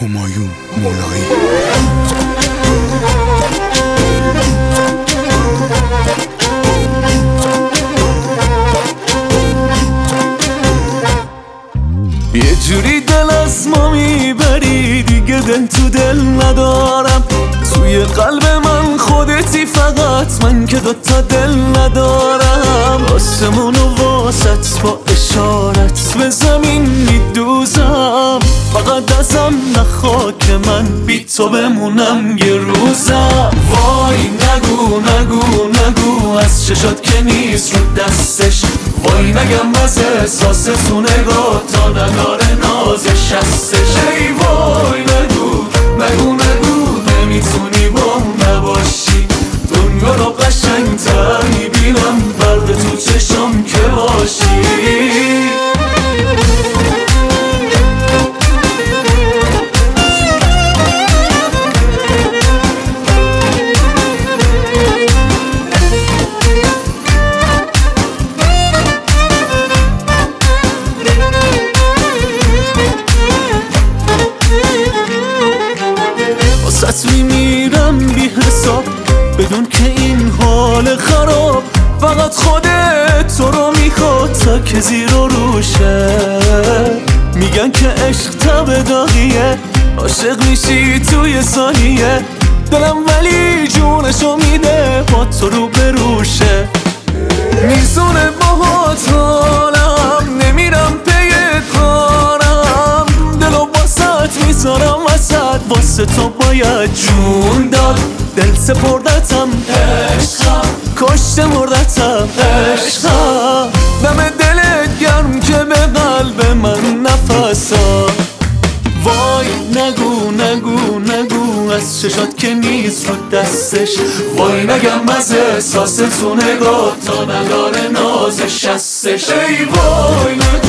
همایون مولایی. یه جوری دل از ما میبری دیگه دل تو دل ندارم، توی قلب من خودتی فقط، من که دوتا دل ندارم. آسمونو واسط با اشارت به زمین میدوزم، فقط ازم نخوا که من بی تو بمونم یه روزم. وای نگو نگو نگو از چشات که نیست رو دستش، وای نگم از احساس تو نگاه تا نداره نازش هستش. ای وای نگو نگو نگو نمیتونی با اون نباشی، دنیا رو قشنگ‌تر میبینم برق تو چشام که باشی. واسط میمیرم بی حساب بدون که این حال خراب، فقط خودت تو رو میخواد تا که زیر و روشه. میگن که عشق تب داغیه، عاشق میشی توی ثانیه، دلم ولی جونشو میده با تو رو بروشه. میزونه باهات حالم نمیرم پی کارم، دلو واسط میذارم وسط، واسه تو باید جون داد. دل سپردتم عشقم، کشته مردتم عشقم، دم دلت گرم که به قلب من نفسا. وای نگو نگو نگو از چشات که نیست رو دستش، وای نگم از احساس تو نگاه تا نداره نازش هستش. ای وای نگو